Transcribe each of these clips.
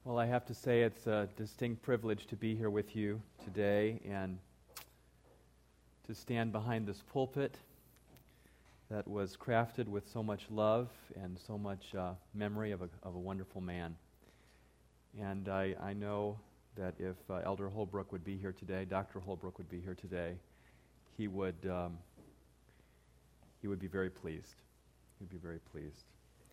Well, I have to say it's a distinct privilege to be here with you today and to stand behind this pulpit that was crafted with so much love and so much memory of a wonderful man. And I know that if Elder Holbrook would be here today, Dr. Holbrook would be here today, he would be very pleased. He'd be very pleased.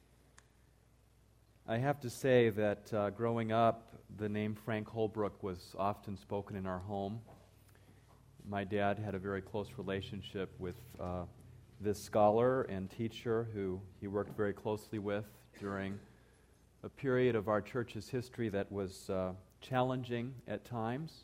I have to say that growing up, the name Frank Holbrook was often spoken in our home. My dad had a very close relationship with this scholar and teacher who he worked very closely with during a period of our church's history that was challenging at times.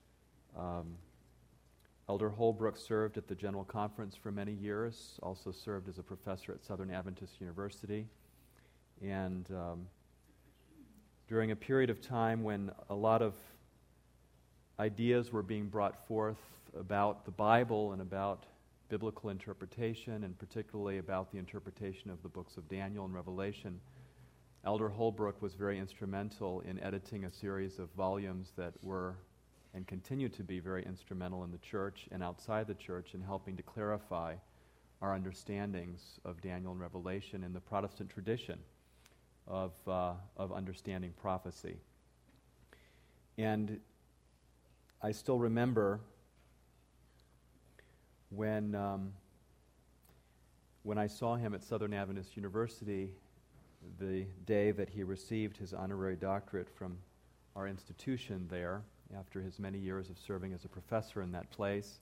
Elder Holbrook served at the General Conference for many years, also served as a professor at Southern Adventist University. And during a period of time when a lot of ideas were being brought forth about the Bible and about biblical interpretation, and particularly about the interpretation of the books of Daniel and Revelation, Elder Holbrook was very instrumental in editing a series of volumes that were and continue to be very instrumental in the church and outside the church in helping to clarify our understandings of Daniel and Revelation in the Protestant tradition of understanding prophecy. And I still remember when I saw him at Southern Adventist University the day that he received his honorary doctorate from our institution there, after his many years of serving as a professor in that place.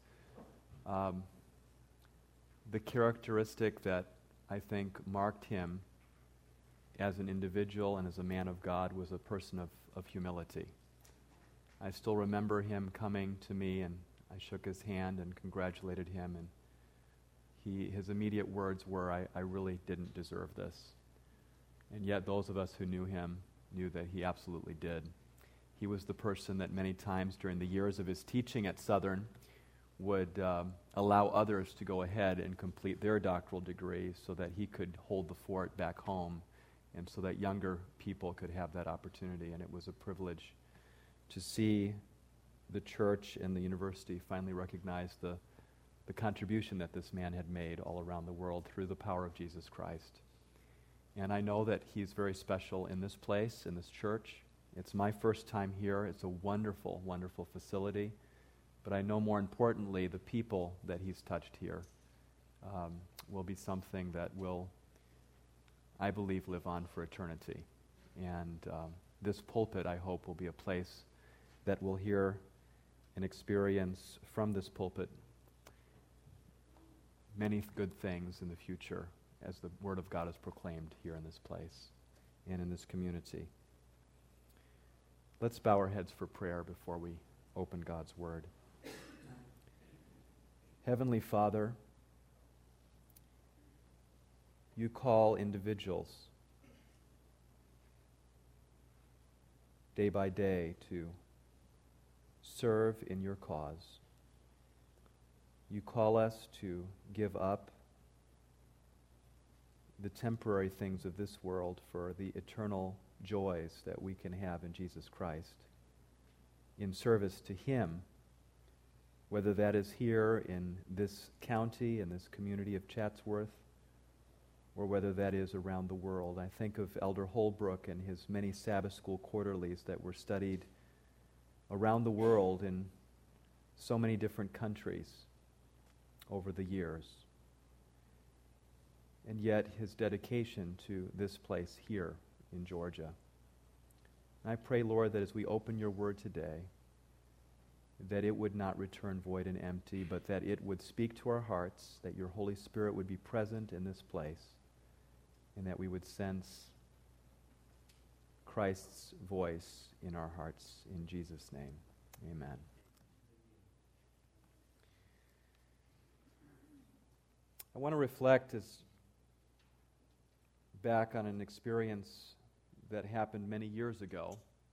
The characteristic that I think marked him as an individual and as a man of God was a person of humility. I still remember him coming to me, and I shook his hand and congratulated him, and his immediate words were, I really didn't deserve this. And yet those of us who knew him knew that he absolutely did. He was the person that many times during the years of his teaching at Southern would allow others to go ahead and complete their doctoral degrees so that he could hold the fort back home and so that younger people could have that opportunity. And it was a privilege to see the church and the university finally recognize the contribution that this man had made all around the world through the power of Jesus Christ. And I know that he's very special in this place, in this church. It's my first time here. It's a wonderful, wonderful facility. But I know more importantly, the people that he's touched here will be something that will, I believe, live on for eternity. And this pulpit, I hope, will be a place that will hear and experience from this pulpit many good things in the future as the Word of God is proclaimed here in this place and in this community. Let's bow our heads for prayer before we open God's Word. Heavenly Father, you call individuals day by day to serve in your cause. You call us to give up the temporary things of this world for the eternal joys that we can have in Jesus Christ in service to Him, whether that is here in this county, in this community of Chatsworth, or whether that is around the world. I think of Elder Holbrook and his many Sabbath school quarterlies that were studied around the world in so many different countries over the years. And yet his dedication to this place here in Georgia. And I pray, Lord, that as we open your word today, that it would not return void and empty, but that it would speak to our hearts, that your Holy Spirit would be present in this place, and that we would sense Christ's voice in our hearts. In Jesus' name, amen. I want to reflect back on an experience that happened many years ago.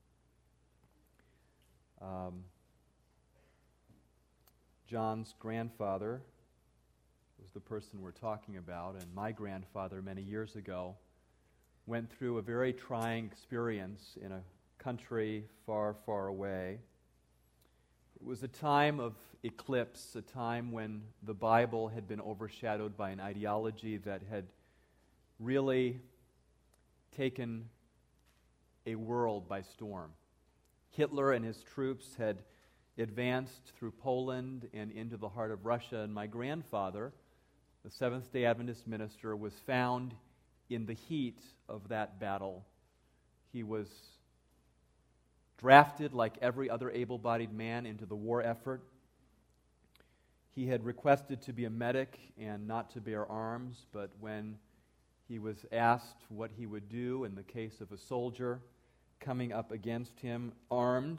John's grandfather was the person we're talking about, and my grandfather many years ago went through a very trying experience in a country far, far away. It was a time of eclipse, a time when the Bible had been overshadowed by an ideology that had really taken a world by storm. Hitler and his troops had advanced through Poland and into the heart of Russia, and my grandfather, the Seventh-day Adventist minister, was found in the heat of that battle. He was drafted, like every other able-bodied man, into the war effort. He had requested to be a medic and not to bear arms, but when he was asked what he would do in the case of a soldier coming up against him armed,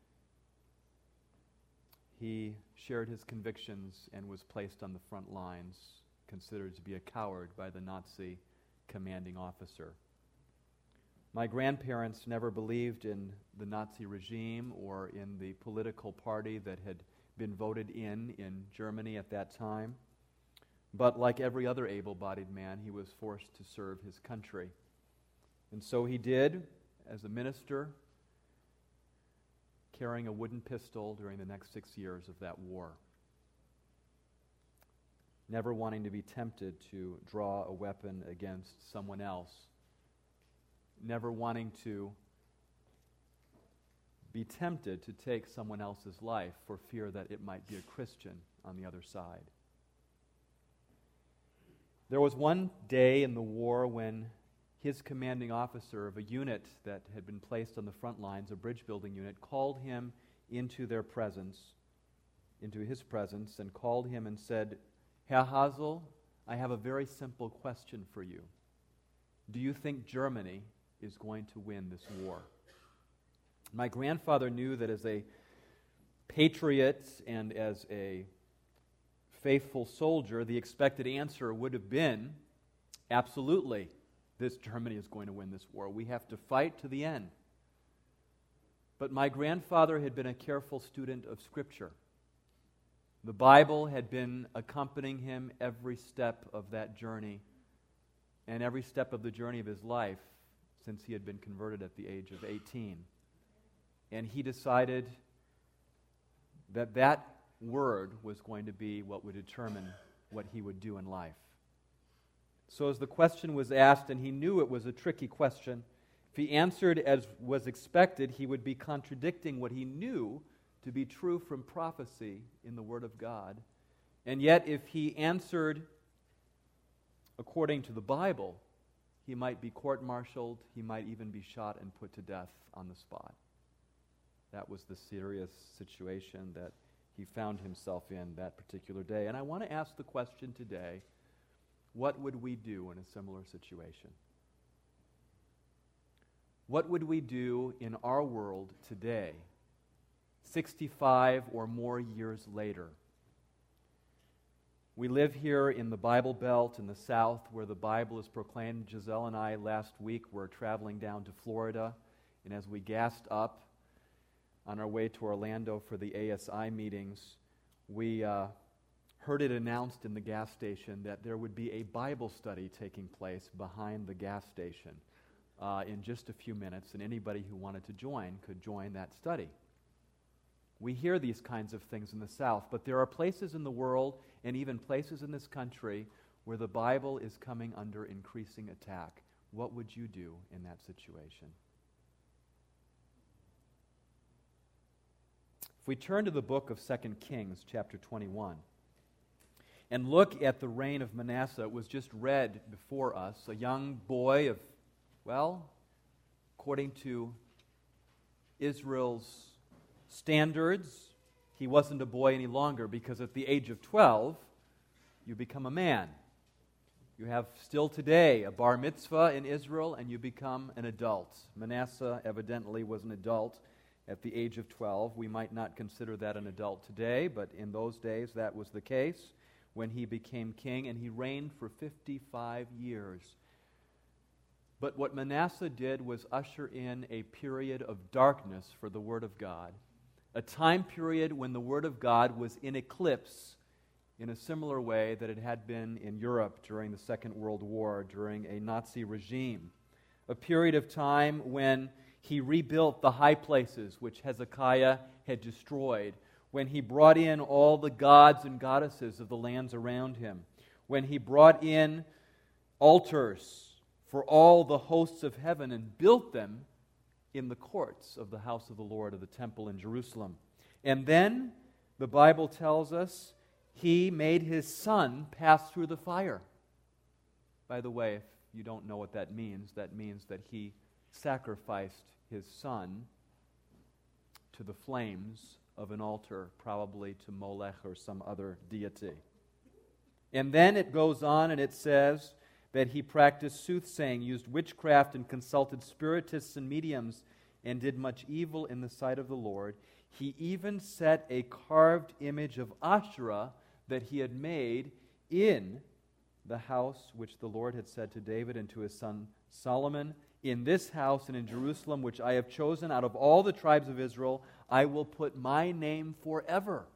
he shared his convictions and was placed on the front lines, considered to be a coward by the Nazi commanding officer. My grandparents never believed in the Nazi regime or in the political party that had been voted in Germany at that time. But like every other able-bodied man, he was forced to serve his country. And so he did, as a minister, carrying a wooden pistol during the next 6 years of that war, never wanting to be tempted to draw a weapon against someone else, never wanting to be tempted to take someone else's life for fear that it might be a Christian on the other side. There was one day in the war when his commanding officer of a unit that had been placed on the front lines, a bridge building unit, called him into their presence, into his presence, and called him and said, "Herr Hasel, I have a very simple question for you. Do you think Germany is going to win this war?" My grandfather knew that as a patriot and as a faithful soldier, the expected answer would have been, absolutely, this Germany is going to win this war. We have to fight to the end. But my grandfather had been a careful student of Scripture. The Bible had been accompanying him every step of that journey and every step of the journey of his life since he had been converted at the age of 18. And he decided that that word was going to be what would determine what he would do in life. So as the question was asked, and he knew it was a tricky question, if he answered as was expected, he would be contradicting what he knew to be true from prophecy in the Word of God. And yet, if he answered according to the Bible, he might be court-martialed, he might even be shot and put to death on the spot. That was the serious situation that he found himself in that particular day. And I want to ask the question today, what would we do in a similar situation? What would we do in our world today, 65 or more years later? We live here in the Bible Belt in the South where the Bible is proclaimed. Giselle and I last week were traveling down to Florida, and as we gassed up on our way to Orlando for the ASI meetings, we heard it announced in the gas station that there would be a Bible study taking place behind the gas station in just a few minutes, and anybody who wanted to join could join that study. We hear these kinds of things in the South, but there are places in the world and even places in this country where the Bible is coming under increasing attack. What would you do in that situation? If we turn to the book of 2 Kings, chapter 21, and look at the reign of Manasseh, it was just read before us, a young boy of, well, according to Israel's standards, he wasn't a boy any longer, because at the age of 12, you become a man. You have still today a bar mitzvah in Israel, and you become an adult. Manasseh evidently was an adult at the age of 12. We might not consider that an adult today, but in those days that was the case when he became king, and he reigned for 55 years. But what Manasseh did was usher in a period of darkness for the Word of God, a time period when the Word of God was in eclipse in a similar way that it had been in Europe during the Second World War, during a Nazi regime. A period of time when He rebuilt the high places which Hezekiah had destroyed, when he brought in all the gods and goddesses of the lands around him, when he brought in altars for all the hosts of heaven and built them in the courts of the house of the Lord, of the temple in Jerusalem. And then, the Bible tells us, he made his son pass through the fire. By the way, if you don't know what that means that he sacrificed his son to the flames of an altar, probably to Molech or some other deity. And then it goes on and it says that he practiced soothsaying, used witchcraft, and consulted spiritists and mediums, and did much evil in the sight of the Lord. He even set a carved image of Asherah that he had made in the house which the Lord had said to David and to his son Solomon, "In this house and in Jerusalem, which I have chosen out of all the tribes of Israel, I will put my name forever."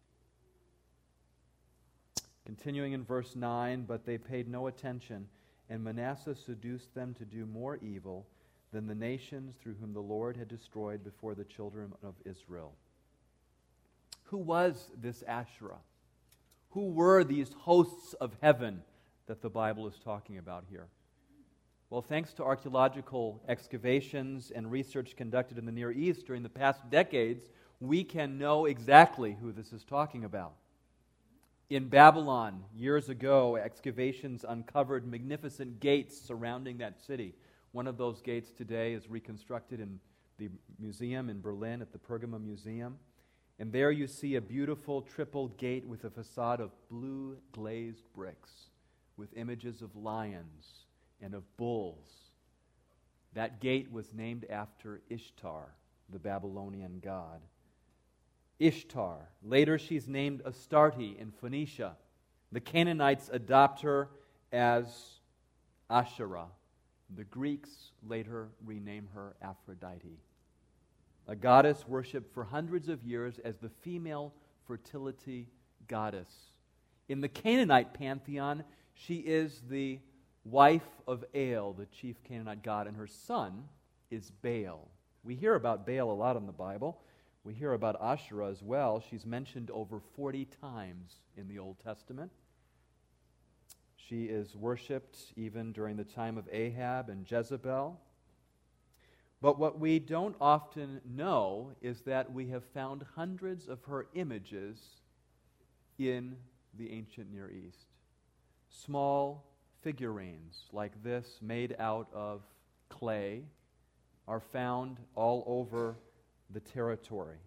Continuing in verse 9, "But they paid no attention, and Manasseh seduced them to do more evil than the nations through whom the Lord had destroyed before the children of Israel." Who was this Asherah? Who were these hosts of heaven that the Bible is talking about here? Well, thanks to archaeological excavations and research conducted in the Near East during the past decades, we can know exactly who this is talking about. In Babylon, years ago, excavations uncovered magnificent gates surrounding that city. One of those gates today is reconstructed in the museum in Berlin at the Pergamum Museum. And there you see a beautiful triple gate with a facade of blue glazed bricks with images of lions and of bulls. That gate was named after Ishtar, the Babylonian god. Ishtar. Later she's named Astarte in Phoenicia. The Canaanites adopt her as Asherah. The Greeks later rename her Aphrodite, a goddess worshipped for hundreds of years as the female fertility goddess. In the Canaanite pantheon, she is the wife of El, the chief Canaanite god, and her son is Baal. We hear about Baal a lot in the Bible. We hear about Asherah as well. She's mentioned over 40 times in the Old Testament. She is worshipped even during the time of Ahab and Jezebel. But what we don't often know is that we have found hundreds of her images in the ancient Near East. Small figurines like this, made out of clay, are found all over the territory.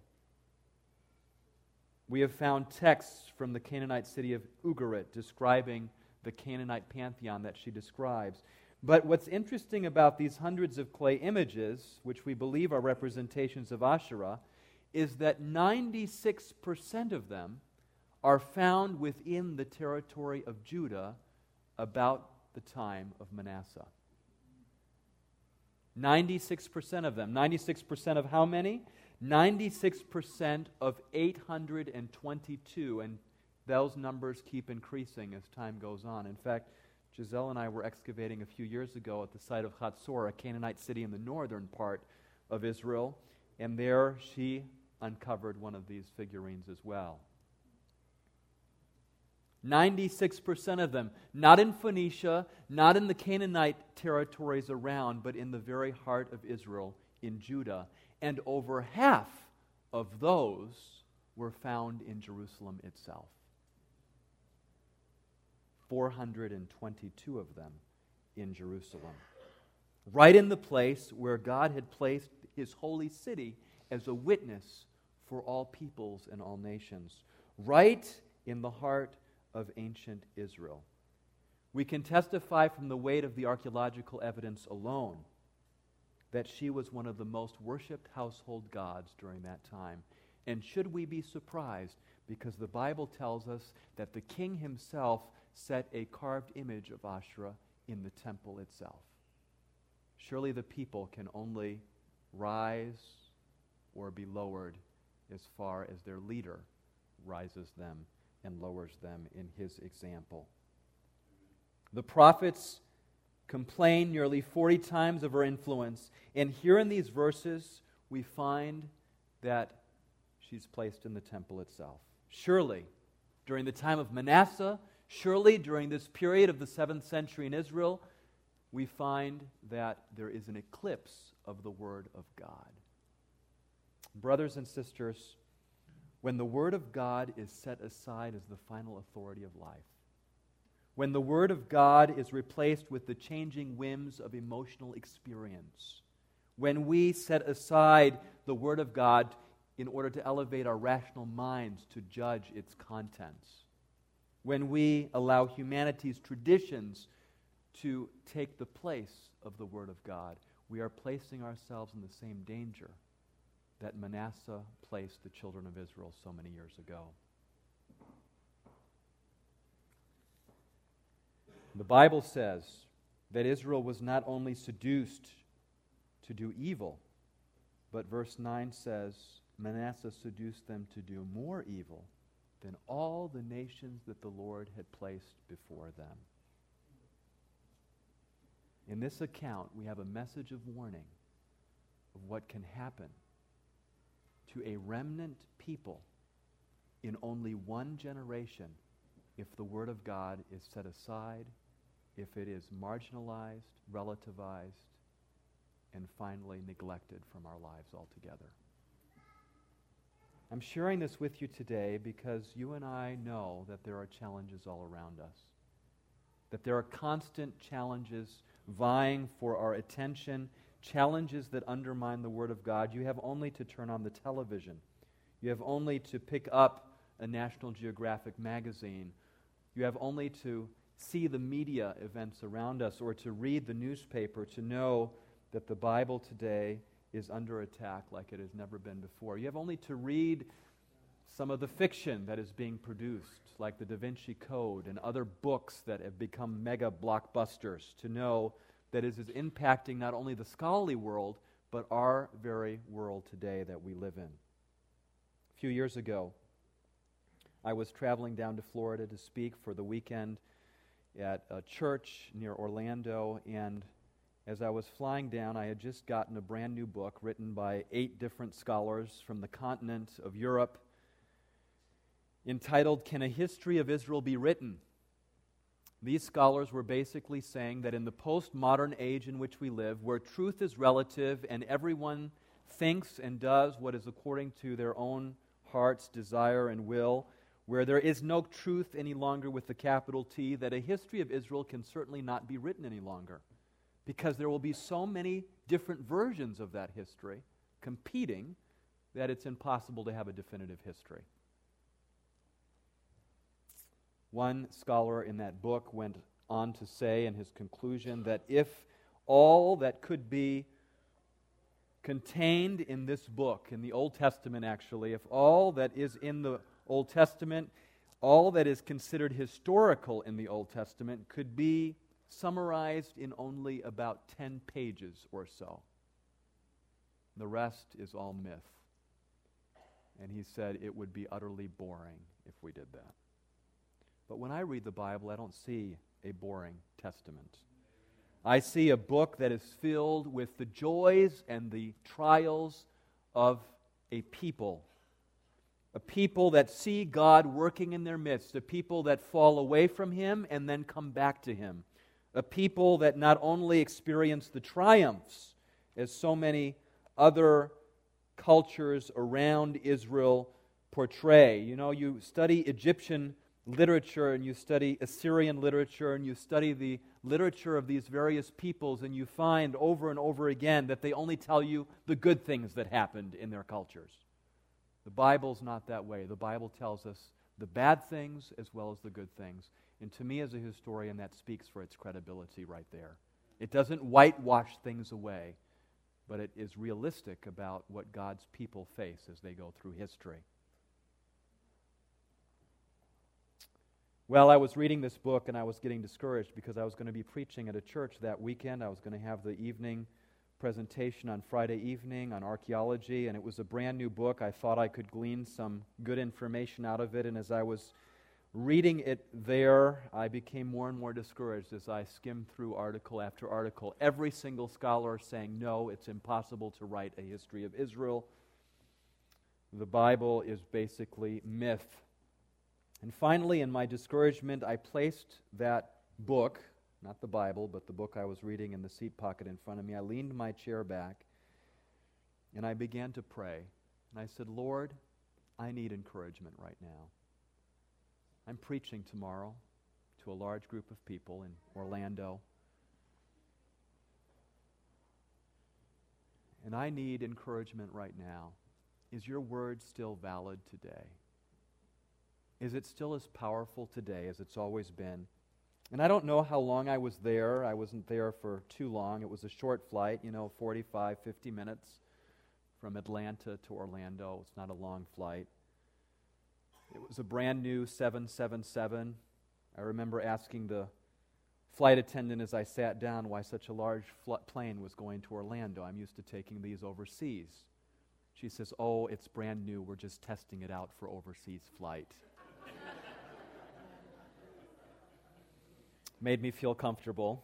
We have found texts from the Canaanite city of Ugarit describing the Canaanite pantheon that she describes. But what's interesting about these hundreds of clay images, which we believe are representations of Asherah, is that 96% of them are found within the territory of Judah about the time of Manasseh. 96% of them. 96% of how many? 96% of 822, and those numbers keep increasing as time goes on. In fact, Giselle and I were excavating a few years ago at the site of Hatzor, a Canaanite city in the northern part of Israel, and there she uncovered one of these figurines as well. 96% of them, not in Phoenicia, not in the Canaanite territories around, but in the very heart of Israel, in Judah. And over half of those were found in Jerusalem itself. 422 of them in Jerusalem. Right in the place where God had placed His holy city as a witness for all peoples and all nations. Right in the heart of ancient Israel. We can testify from the weight of the archaeological evidence alone that she was one of the most worshipped household gods during that time. And should we be surprised? Because the Bible tells us that the king himself set a carved image of Asherah in the temple itself. Surely the people can only rise or be lowered as far as their leader rises them and lowers them in his example. The prophets complain nearly 40 times of her influence. And here in these verses, we find that she's placed in the temple itself. Surely, during the time of Manasseh, surely during this period of the 7th century in Israel, we find that there is an eclipse of the Word of God. Brothers and sisters, when the Word of God is set aside as the final authority of life, when the Word of God is replaced with the changing whims of emotional experience, when we set aside the Word of God in order to elevate our rational minds to judge its contents, when we allow humanity's traditions to take the place of the Word of God, we are placing ourselves in the same danger that Manasseh placed the children of Israel so many years ago. The Bible says that Israel was not only seduced to do evil, but verse 9 says Manasseh seduced them to do more evil than all the nations that the Lord had placed before them. In this account, we have a message of warning of what can happen to a remnant people in only one generation if the Word of God is set aside, if it is marginalized, relativized, and finally neglected from our lives altogether. I'm sharing this with you today because you and I know that there are challenges all around us, that there are constant challenges vying for our attention, challenges that undermine the Word of God. You have only to turn on the television. You have only to pick up a National Geographic magazine. You have only to see the media events around us or to read the newspaper to know that the Bible today is under attack like it has never been before. You have only to read some of the fiction that is being produced, like the Da Vinci Code and other books that have become mega blockbusters, to know that it is impacting not only the scholarly world, but our very world today that we live in. A few years ago, I was traveling down to Florida to speak for the weekend at a church near Orlando, and as I was flying down, I had just gotten a brand new book written by 8 different scholars from the continent of Europe entitled, "Can a History of Israel Be Written?" These scholars were basically saying that in the postmodern age in which we live, where truth is relative and everyone thinks and does what is according to their own heart's desire and will, where there is no truth any longer with the capital T, that a history of Israel can certainly not be written any longer, because there will be so many different versions of that history competing that it's impossible to have a definitive history. One scholar in that book went on to say in his conclusion that if all that could be contained in this book, in the Old Testament actually, if all that is in the Old Testament, all that is considered historical in the Old Testament could be summarized in only about 10 pages or so. The rest is all myth. And he said it would be utterly boring if we did that. But when I read the Bible, I don't see a boring testament. I see a book that is filled with the joys and the trials of a people that see God working in their midst, a people that fall away from Him and then come back to Him, a people that not only experience the triumphs, as so many other cultures around Israel portray. You know, you study Egyptian literature and you study Assyrian literature and you study the literature of these various peoples, and you find over and over again that they only tell you the good things that happened in their cultures. The Bible's not that way. The Bible tells us the bad things as well as the good things. And to me as a historian, that speaks for its credibility right there. It doesn't whitewash things away, but it is realistic about what God's people face as they go through history. Well, I was reading this book and I was getting discouraged because I was going to be preaching at a church that weekend. I was going to have the evening presentation on Friday evening on archaeology, and it was a brand new book. I thought I could glean some good information out of it, and as I was reading it there, I became more and more discouraged as I skimmed through article after article. Every single scholar saying, no, it's impossible to write a history of Israel. The Bible is basically myth. And finally, in my discouragement, I placed that book, not the Bible, but the book I was reading in the seat pocket in front of me. I leaned my chair back, and I began to pray. And I said, Lord, I need encouragement right now. I'm preaching tomorrow to a large group of people in Orlando. And I need encouragement right now. Is your word still valid today? Is it still as powerful today as it's always been? And I don't know how long I was there. I wasn't there for too long. It was a short flight, 45, 50 minutes from Atlanta to Orlando. It's not a long flight. It was a brand new 777. I remember asking the flight attendant as I sat down why such a large plane was going to Orlando. I'm used to taking these overseas. She says, oh, it's brand new. We're just testing it out for overseas flight. Made me feel comfortable.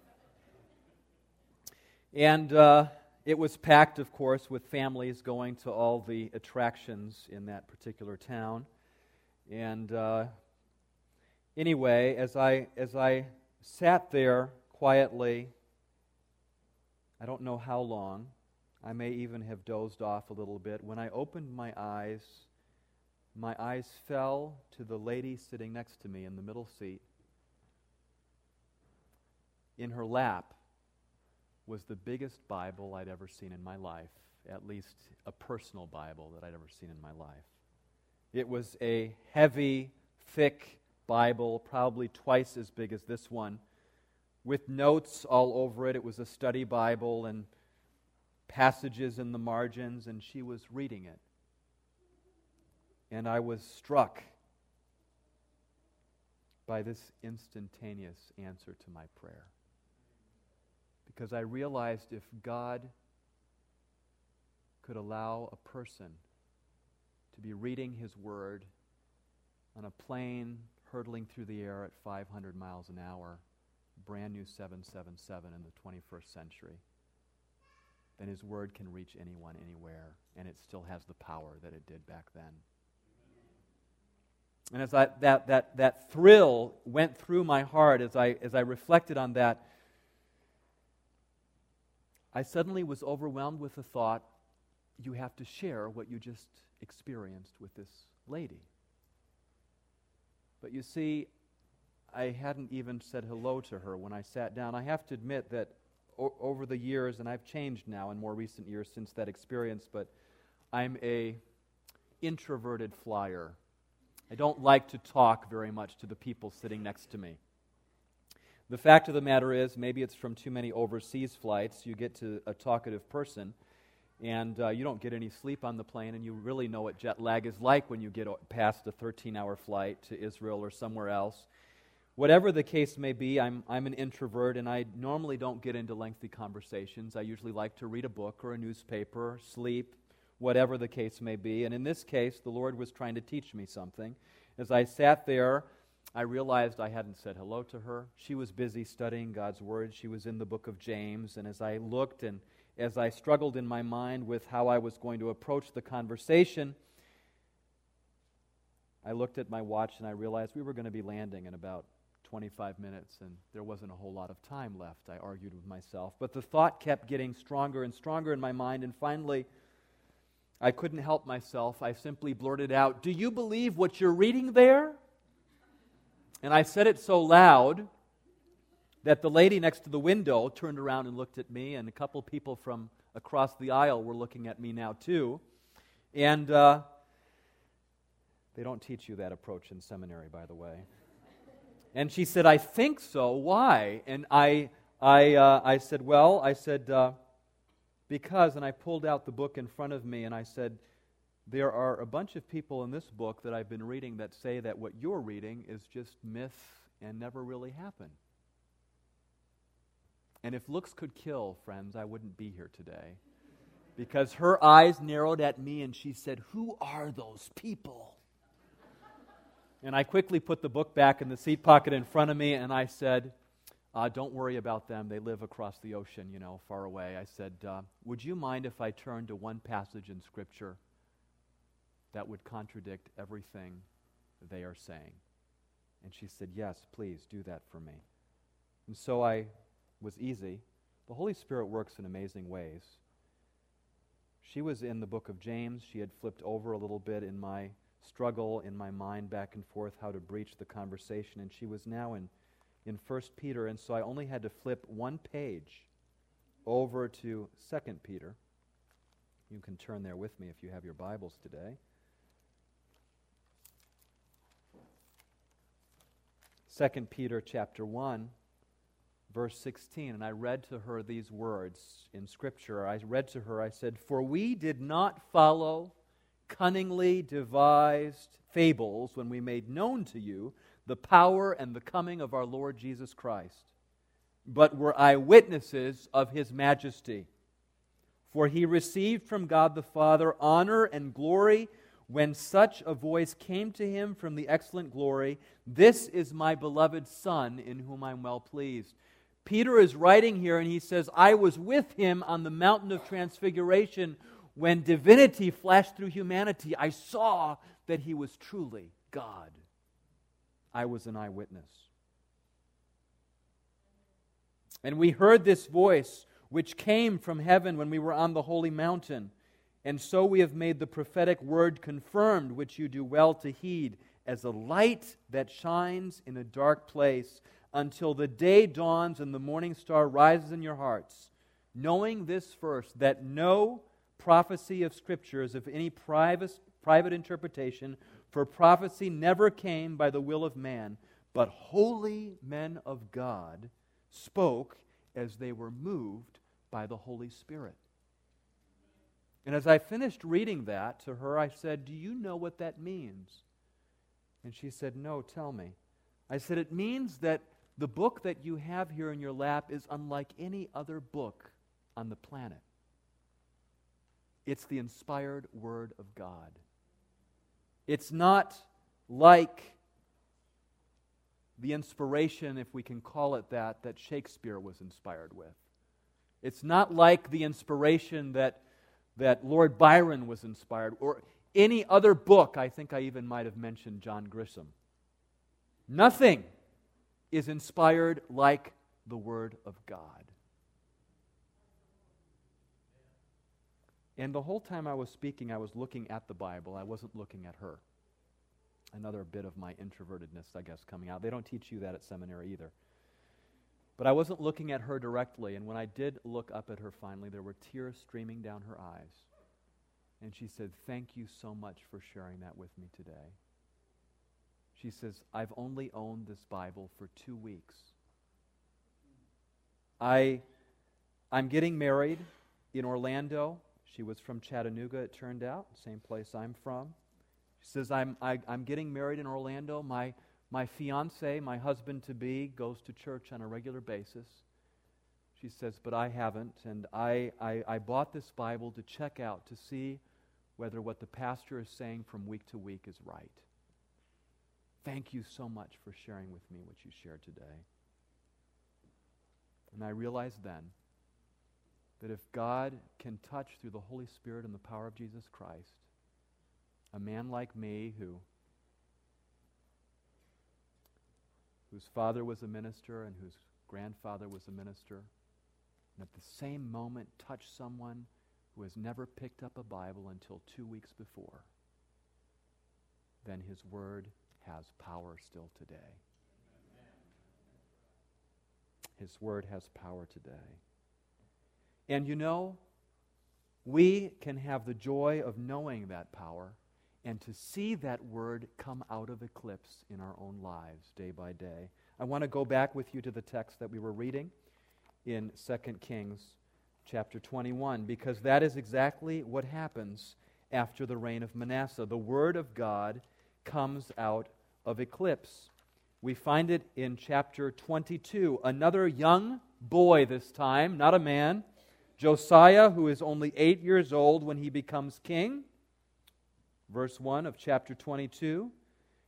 And it was packed, of course, with families going to all the attractions in that particular town. And anyway, as I sat there quietly, I don't know how long, I may even have dozed off a little bit. When I opened my eyes fell to the lady sitting next to me in the middle seat. In her lap was the biggest Bible I'd ever seen in my life, at least a personal Bible that I'd ever seen in my life. It was a heavy, thick Bible, probably twice as big as this one, with notes all over it. It was a study Bible and passages in the margins, and she was reading it. And I was struck by this instantaneous answer to my prayer. Because I realized if God could allow a person to be reading His Word on a plane hurtling through the air at 500 miles an hour, brand new 777 in the 21st century, then His Word can reach anyone, anywhere, and it still has the power that it did back then. And as that thrill went through my heart as I reflected on that, I suddenly was overwhelmed with the thought, you have to share what you just experienced with this lady. But you see, I hadn't even said hello to her when I sat down. I have to admit that over the years, and I've changed now in more recent years since that experience, but I'm a introverted flyer. I don't like to talk very much to the people sitting next to me. The fact of the matter is, maybe it's from too many overseas flights, you get to a talkative person, and you don't get any sleep on the plane, and you really know what jet lag is like when you get past a 13-hour flight to Israel or somewhere else. Whatever the case may be, I'm an introvert, and I normally don't get into lengthy conversations. I usually like to read a book or a newspaper, sleep, whatever the case may be. And in this case, the Lord was trying to teach me something. As I sat there, I realized I hadn't said hello to her. She was busy studying God's Word. She was in the book of James. And as I looked and as I struggled in my mind with how I was going to approach the conversation, I looked at my watch and I realized we were going to be landing in about 25 minutes, and there wasn't a whole lot of time left, I argued with myself. But the thought kept getting stronger and stronger in my mind, and finally, I couldn't help myself. I simply blurted out, "Do you believe what you're reading there?" And I said it so loud that the lady next to the window turned around and looked at me, and a couple people from across the aisle were looking at me now too. And they don't teach you that approach in seminary, by the way. And she said, "I think so. Why?" And I said, because, and I pulled out the book in front of me, and I said, there are a bunch of people in this book that I've been reading that say that what you're reading is just myth and never really happened. And if looks could kill, friends, I wouldn't be here today. Because her eyes narrowed at me and she said, "Who are those people?" And I quickly put the book back in the seat pocket in front of me, and I said, don't worry about them. They live across the ocean, far away. I said, would you mind if I turned to one passage in Scripture that would contradict everything they are saying? And she said, yes, please do that for me. And so I was easy. The Holy Spirit works in amazing ways. She was in the book of James. She had flipped over a little bit in my struggle in my mind back and forth how to breach the conversation, and she was now in 1 Peter, and so I only had to flip one page over to 2 Peter. You can turn there with me if you have your Bibles today. 2 Peter chapter 1, verse 16, and I read to her these words in Scripture. I read to her, I said, "For we did not follow cunningly devised fables when we made known to you the power and the coming of our Lord Jesus Christ, but were eyewitnesses of His majesty. For He received from God the Father honor and glory when such a voice came to Him from the excellent glory, 'This is my beloved Son, in whom I am well pleased.'" Peter is writing here and he says, I was with Him on the mountain of transfiguration when divinity flashed through humanity. I saw that He was truly God. I was an eyewitness. And we heard this voice which came from heaven when we were on the holy mountain. And so we have made the prophetic word confirmed, which you do well to heed, as a light that shines in a dark place until the day dawns and the morning star rises in your hearts. Knowing this first, that no prophecy of Scripture is of any private interpretation, for prophecy never came by the will of man, but holy men of God spoke as they were moved by the Holy Spirit. And as I finished reading that to her, I said, "Do you know what that means?" And she said, "No, tell me." I said, "It means that the book that you have here in your lap is unlike any other book on the planet. It's the inspired Word of God. It's not like the inspiration, if we can call it that Shakespeare was inspired with. It's not like the inspiration that Lord Byron was inspired, or any other book. I think I even might have mentioned John Grisham. Nothing is inspired like the Word of God. And the whole time I was speaking, I was looking at the Bible. I wasn't looking at her. Another bit of my introvertedness, I guess, coming out. They don't teach you that at seminary either. But I wasn't looking at her directly, and when I did look up at her finally, there were tears streaming down her eyes. And she said, "Thank you so much for sharing that with me today." She says, "I've only owned this Bible for 2 weeks. I'm getting married in Orlando." She was from Chattanooga, it turned out, same place I'm from. She says, I'm getting married in Orlando. My fiancé, my husband-to-be, goes to church on a regular basis. She says, but I haven't, and I bought this Bible to check out, to see whether what the pastor is saying from week to week is right. Thank you so much for sharing with me what you shared today. And I realized then that if God can touch through the Holy Spirit and the power of Jesus Christ, a man like me whose father was a minister and whose grandfather was a minister, and at the same moment touch someone who has never picked up a Bible until 2 weeks before, then His Word has power still today. His Word has power today. And you know, we can have the joy of knowing that power and to see that Word come out of eclipse in our own lives day by day. I want to go back with you to the text that we were reading in 2 Kings chapter 21, because that is exactly what happens after the reign of Manasseh. The Word of God comes out of eclipse. We find it in chapter 22. Another young boy this time, not a man, Josiah, who is only 8 years old when he becomes king. Verse 1 of chapter 22.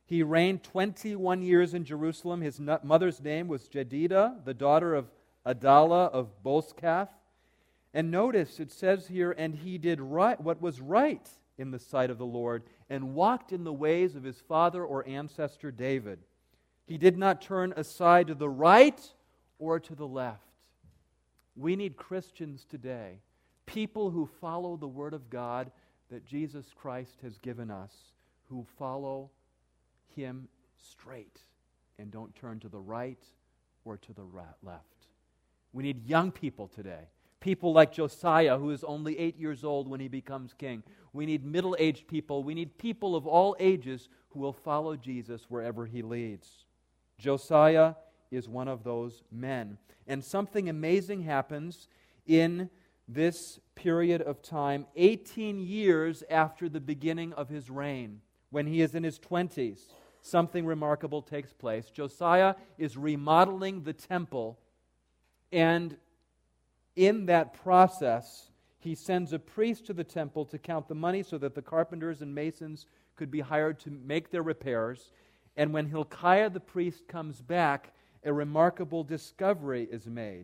He reigned 21 years in Jerusalem. His mother's name was Jedidah, the daughter of Adalah of Boskath. And notice, it says here, and he did right, what was right in the sight of the Lord, and walked in the ways of his father or ancestor David. He did not turn aside to the right or to the left. We need Christians today, people who follow the Word of God that Jesus Christ has given us, who follow Him straight and don't turn to the right or to the left. We need young people today. People like Josiah, who is only 8 years old when he becomes king. We need middle-aged people. We need people of all ages who will follow Jesus wherever he leads. Josiah is one of those men. And something amazing happens in this period of time, 18 years after the beginning of his reign, when he is in his 20s. Something remarkable takes place. Josiah is remodeling the temple, and in that process, he sends a priest to the temple to count the money so that the carpenters and masons could be hired to make their repairs. And when Hilkiah the priest comes back, a remarkable discovery is made.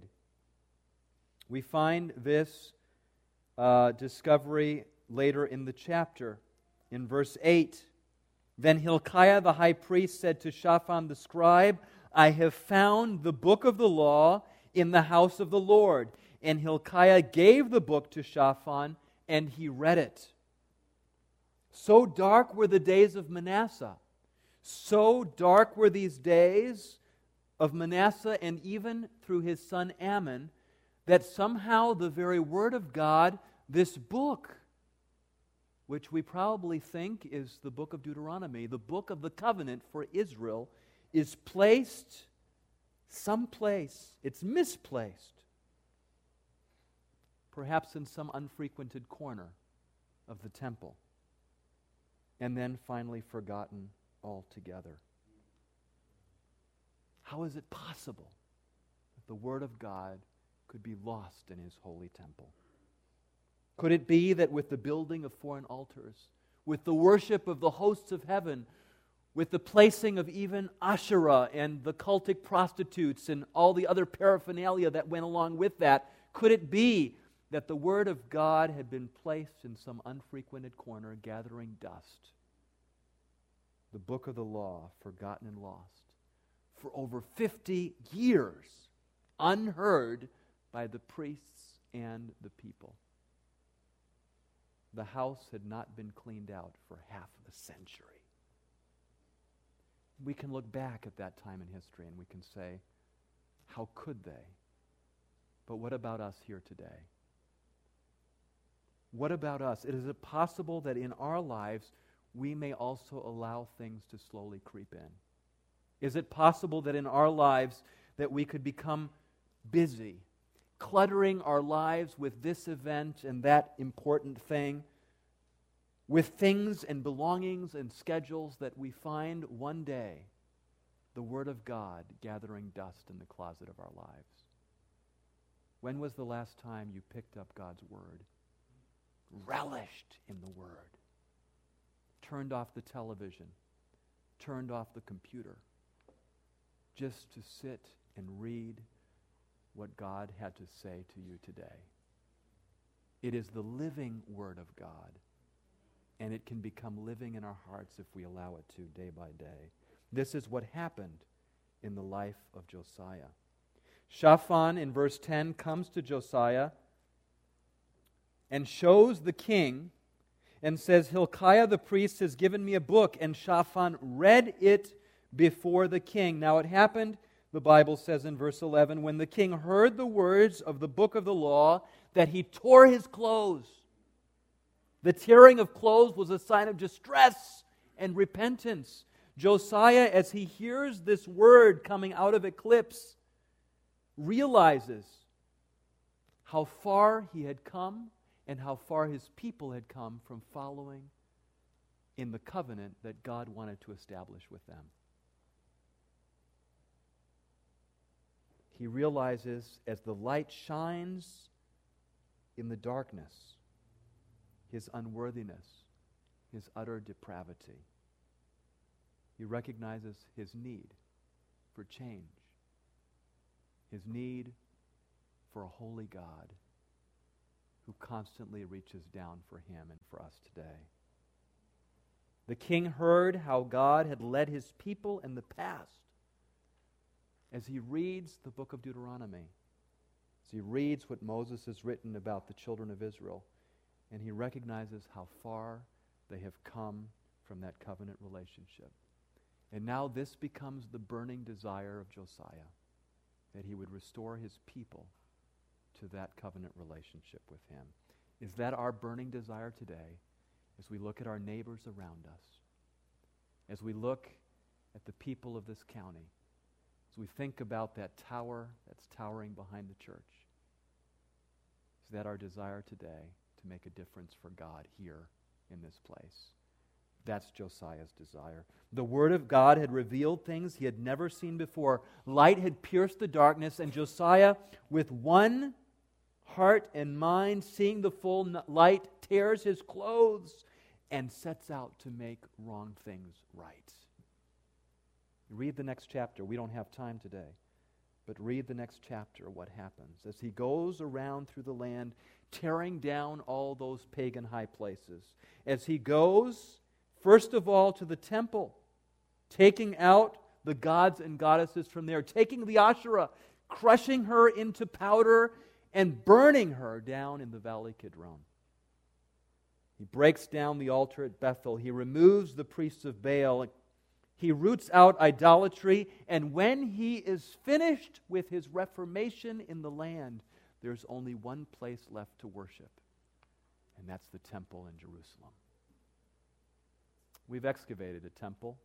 We find this discovery later in the chapter. In verse 8, then Hilkiah the high priest said to Shaphan the scribe, I have found the book of the law in the house of the Lord. And Hilkiah gave the book to Shaphan, and he read it. So dark were the days of Manasseh. So dark were these days of Manasseh, and even through his son Ammon, that somehow the very Word of God, this book, which we probably think is the book of Deuteronomy, the book of the covenant for Israel, is placed someplace. It's misplaced. Perhaps in some unfrequented corner of the temple, and then finally forgotten altogether. How is it possible that the Word of God could be lost in His holy temple? Could it be that with the building of foreign altars, with the worship of the hosts of heaven, with the placing of even Asherah and the cultic prostitutes and all the other paraphernalia that went along with that, could it be that the Word of God had been placed in some unfrequented corner, gathering dust? The book of the law, forgotten and lost, for over 50 years, unheard by the priests and the people. The house had not been cleaned out for half a century. We can look back at that time in history and we can say, how could they? But what about us here today? What about us? Is it possible that in our lives we may also allow things to slowly creep in? Is it possible that in our lives that we could become busy, cluttering our lives with this event and that important thing, with things and belongings and schedules that we find one day the Word of God gathering dust in the closet of our lives? When was the last time you picked up God's Word, relished in the Word, turned off the television, turned off the computer, just to sit and read what God had to say to you today? It is the living Word of God, and it can become living in our hearts if we allow it to, day by day. This is what happened in the life of Josiah. Shaphan, in verse 10, comes to Josiah and shows the king and says, Hilkiah the priest has given me a book, and Shaphan read it before the king. Now it happened, the Bible says in verse 11, when the king heard the words of the book of the law, that he tore his clothes. The tearing of clothes was a sign of distress and repentance. Josiah, as he hears this word coming out of eclipse, realizes how far he had come and how far his people had come from following in the covenant that God wanted to establish with them. He realizes as the light shines in the darkness, his unworthiness, his utter depravity. He recognizes his need for change, his need for a holy God who constantly reaches down for him and for us today. The king heard how God had led his people in the past as he reads the book of Deuteronomy, as he reads what Moses has written about the children of Israel, and he recognizes how far they have come from that covenant relationship. And now this becomes the burning desire of Josiah, that he would restore his people to that covenant relationship with him. Is that our burning desire today as we look at our neighbors around us, as we look at the people of this county, as we think about that tower that's towering behind the church? Is that our desire today to make a difference for God here in this place? That's Josiah's desire. The Word of God had revealed things he had never seen before. Light had pierced the darkness, and Josiah, with one heart and mind, seeing the full light, tears his clothes and sets out to make wrong things right. Read the next chapter. We don't have time today. But read the next chapter, what happens as he goes around through the land, tearing down all those pagan high places. As he goes, first of all, to the temple, taking out the gods and goddesses from there, taking the Asherah, crushing her into powder, and burning her down in the Valley Kidron. He breaks down the altar at Bethel. He removes the priests of Baal. He roots out idolatry. And when he is finished with his reformation in the land, there's only one place left to worship, and that's the temple in Jerusalem. We've excavated a temple,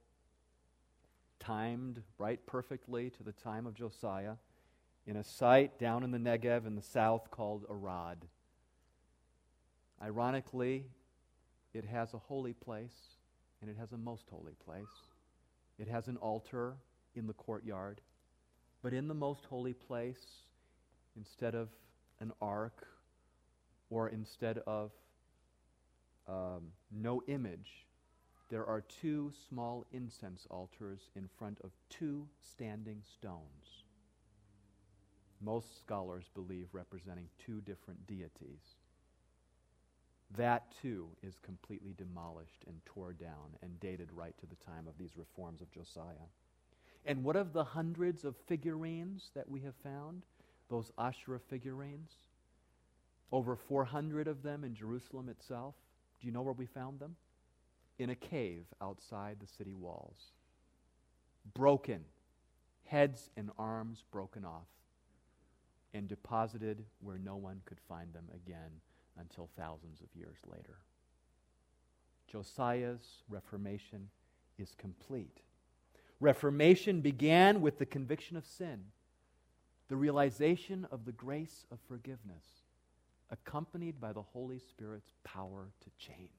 timed right perfectly to the time of Josiah, in a site down in the Negev in the south called Arad. Ironically, it has a holy place and it has a most holy place. It has an altar in the courtyard, but in the most holy place, instead of an ark or instead of no image, there are two small incense altars in front of two standing stones. Most scholars believe representing two different deities. That too is completely demolished and tore down and dated right to the time of these reforms of Josiah. And what of the hundreds of figurines that we have found, those Asherah figurines? Over 400 of them in Jerusalem itself. Do you know where we found them? In a cave outside the city walls. Broken, heads and arms broken off, and deposited where no one could find them again until thousands of years later. Josiah's reformation is complete. Reformation began with the conviction of sin, the realization of the grace of forgiveness, accompanied by the Holy Spirit's power to change.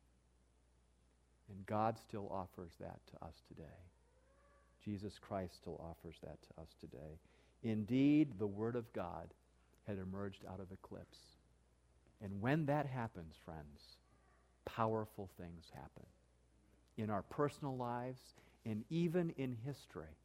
And God still offers that to us today. Jesus Christ still offers that to us today. Indeed, the Word of God had emerged out of eclipse. And when that happens, friends, powerful things happen in our personal lives and even in history.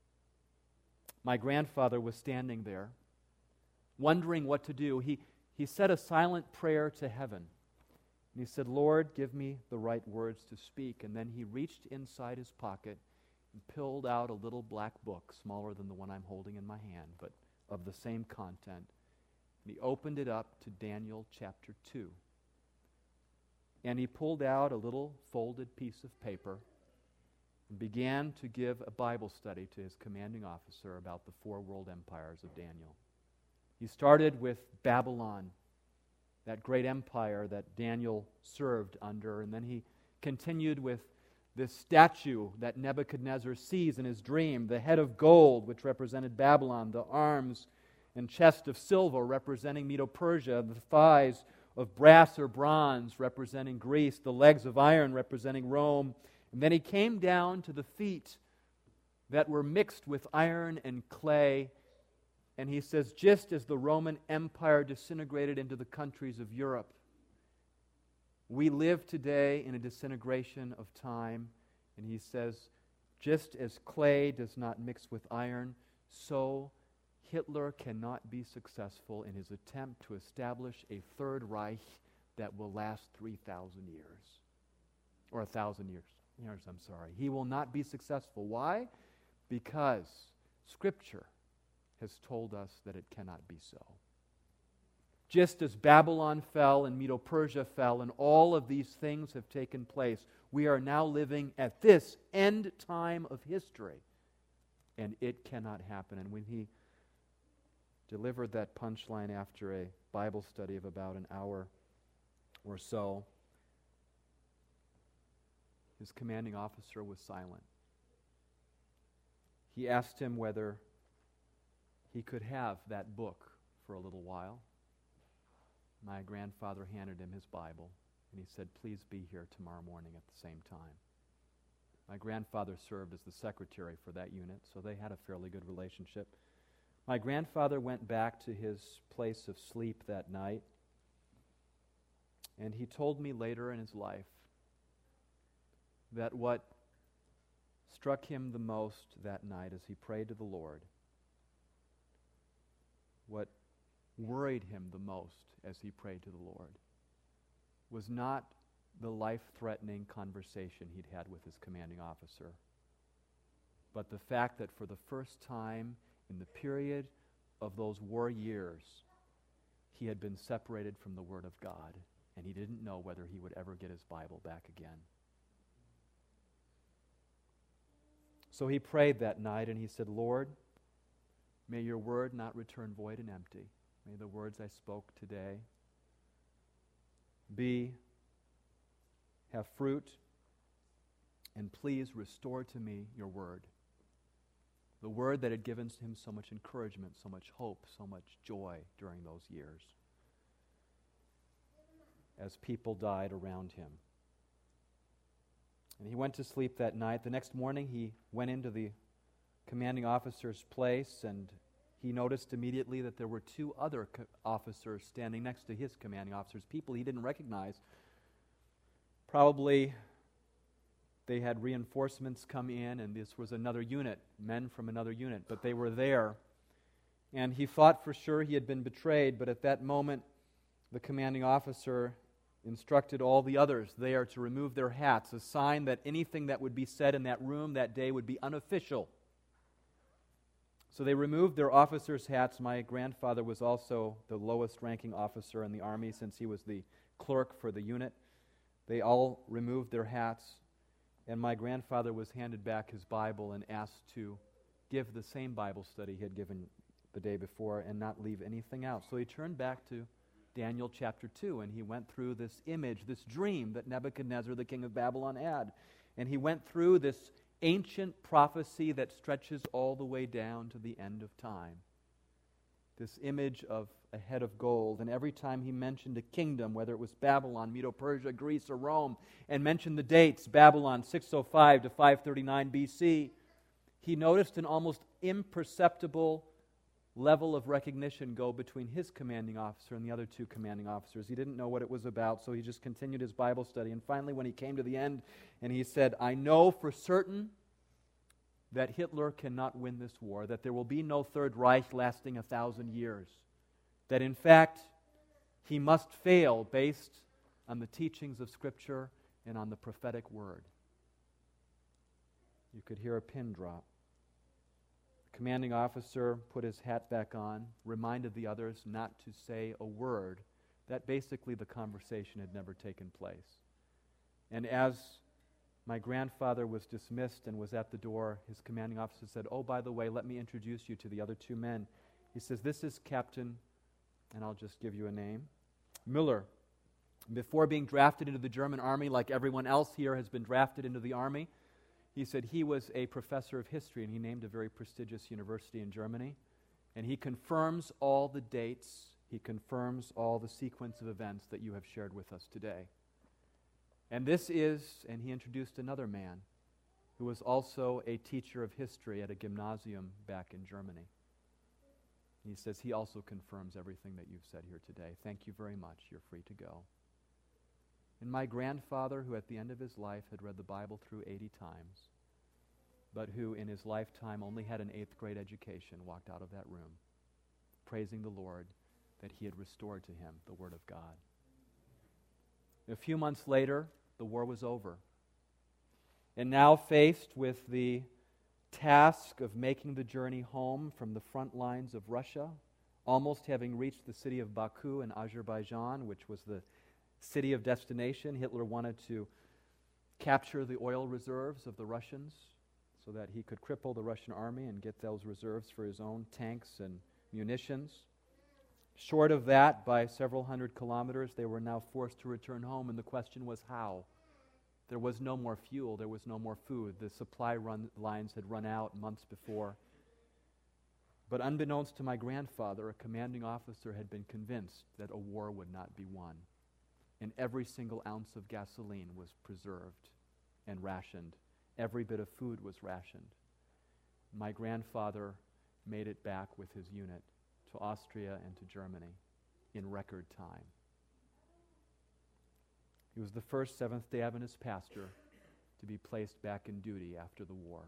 My grandfather was standing there, wondering what to do. He said a silent prayer to heaven. And he said, "Lord, give me the right words to speak." And then he reached inside his pocket and pulled out a little black book, smaller than the one I'm holding in my hand, but of the same content. And he opened it up to Daniel chapter 2. And he pulled out a little folded piece of paper and began to give a Bible study to his commanding officer about the four world empires of Daniel. He started with Babylon, that great empire that Daniel served under, and then he continued with this statue that Nebuchadnezzar sees in his dream, the head of gold, which represented Babylon, the arms and chest of silver representing Medo-Persia, the thighs of brass or bronze representing Greece, the legs of iron representing Rome. And then he came down to the feet that were mixed with iron and clay. And he says, just as the Roman Empire disintegrated into the countries of Europe, we live today in a disintegration of time. And he says, Just as clay does not mix with iron, so Hitler cannot be successful in his attempt to establish a Third Reich that will last 3,000 years. Or 1,000 years. He will not be successful. Why? Because Scripture has told us that it cannot be so. Just as Babylon fell and Medo-Persia fell and all of these things have taken place, we are now living at this end time of history, and it cannot happen. And when he delivered that punchline after a Bible study of about an hour or so, his commanding officer was silent. He asked him whether he could have that book for a little while. My grandfather handed him his Bible, and he said, "Please be here tomorrow morning at the same time." My grandfather served as the secretary for that unit, so they had a fairly good relationship. My grandfather went back to his place of sleep that night, and he told me later in his life that what struck him the most that night as he prayed to the Lord, what worried him the most as he prayed to the Lord, was not the life-threatening conversation he'd had with his commanding officer, but the fact that for the first time in the period of those war years, he had been separated from the Word of God, and he didn't know whether he would ever get his Bible back again. So he prayed that night, and he said, "Lord, may your word not return void and empty. May the words I spoke today have fruit, and please restore to me your word." The word that had given him so much encouragement, so much hope, so much joy during those years as people died around him. And he went to sleep that night. The next morning he went into the commanding officer's place, and he noticed immediately that there were two other officers standing next to his commanding officers, people he didn't recognize. Probably they had reinforcements come in, and this was another unit, men from another unit, but they were there. And he thought for sure he had been betrayed, but at that moment the commanding officer instructed all the others there to remove their hats, a sign that anything that would be said in that room that day would be unofficial. So they removed their officers' hats. My grandfather was also the lowest ranking officer in the army since he was the clerk for the unit. They all removed their hats, and my grandfather was handed back his Bible and asked to give the same Bible study he had given the day before and not leave anything out. So he turned back to Daniel chapter 2, and he went through this image, this dream that Nebuchadnezzar, the king of Babylon, had. And he went through this ancient prophecy that stretches all the way down to the end of time. This image of a head of gold. And every time he mentioned a kingdom, whether it was Babylon, Medo-Persia, Greece, or Rome, and mentioned the dates, Babylon 605 to 539 BC, he noticed an almost imperceptible level of recognition go between his commanding officer and the other two commanding officers. He didn't know what it was about, so he just continued his Bible study. And finally, when he came to the end, and he said, "I know for certain that Hitler cannot win this war, that there will be no Third Reich lasting 1,000 years, that in fact he must fail based on the teachings of Scripture and on the prophetic word." You could hear a pin drop. Commanding officer put his hat back on, reminded the others not to say a word, that basically the conversation had never taken place. And as my grandfather was dismissed and was at the door, his commanding officer said, "Oh, by the way, let me introduce you to the other two men." He says, "This is Captain," and I'll just give you a name, "Müller. Before being drafted into the German army, like everyone else here has been drafted into the army," he said he was a professor of history, and he named a very prestigious university in Germany. And he confirms all the dates, he confirms all the sequence of events that you have shared with us today. And this is, and he introduced another man who was also a teacher of history at a gymnasium back in Germany. He says he also confirms everything that you've said here today. Thank you very much. You're free to go. And my grandfather, who at the end of his life had read the Bible through 80 times, but who in his lifetime only had an 8th grade education, walked out of that room praising the Lord that he had restored to him the Word of God. A few months later, the war was over. And now faced with the task of making the journey home from the front lines of Russia, almost having reached the city of Baku in Azerbaijan, which was the city of destination, Hitler wanted to capture the oil reserves of the Russians so that he could cripple the Russian army and get those reserves for his own tanks and munitions. Short of that, by several hundred kilometers, they were now forced to return home, and the question was how? There was no more fuel, there was no more food. The supply lines had run out months before. But unbeknownst to my grandfather, a commanding officer had been convinced that a war would not be won. And every single ounce of gasoline was preserved and rationed. Every bit of food was rationed. My grandfather made it back with his unit to Austria and to Germany in record time. He was the first Seventh-day Adventist pastor to be placed back in duty after the war.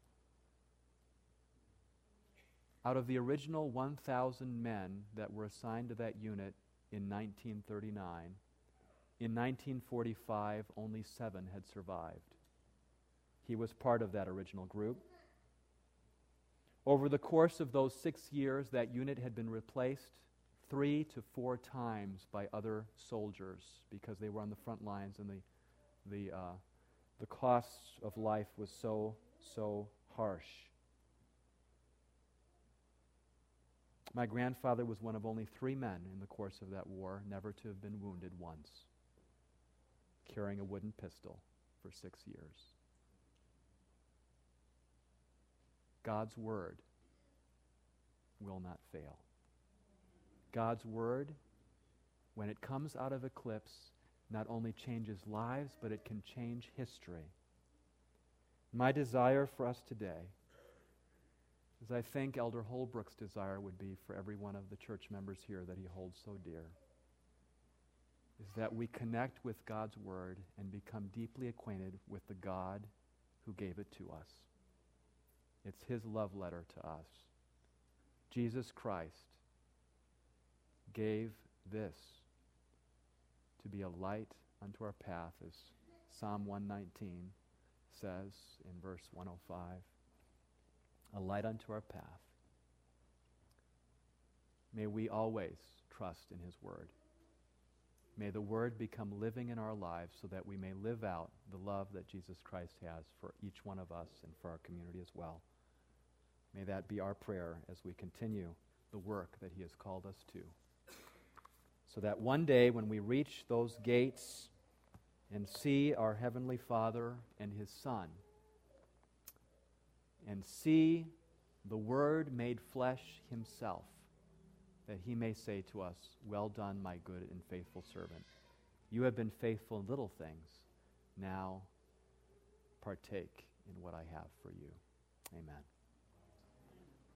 Out of the original 1,000 men that were assigned to that unit in 1939, in 1945, only 7 had survived. He was part of that original group. Over the course of those 6 years, that unit had been replaced 3 to 4 times by other soldiers because they were on the front lines, and the cost of life was so harsh. My grandfather was one of only 3 men in the course of that war never to have been wounded once, carrying a wooden pistol for 6 years. God's Word will not fail. God's Word, when it comes out of eclipse, not only changes lives, but it can change history. My desire for us today, as I think Elder Holbrook's desire would be for every one of the church members here that he holds so dear, is that we connect with God's Word and become deeply acquainted with the God who gave it to us. It's His love letter to us. Jesus Christ gave this to be a light unto our path, as Psalm 119 says in verse 105. A light unto our path. May we always trust in His Word. May the Word become living in our lives so that we may live out the love that Jesus Christ has for each one of us and for our community as well. May that be our prayer as we continue the work that He has called us to. So that one day when we reach those gates and see our Heavenly Father and His Son, and see the Word made flesh Himself, that He may say to us, "Well done, my good and faithful servant. You have been faithful in little things. Now partake in what I have for you." Amen.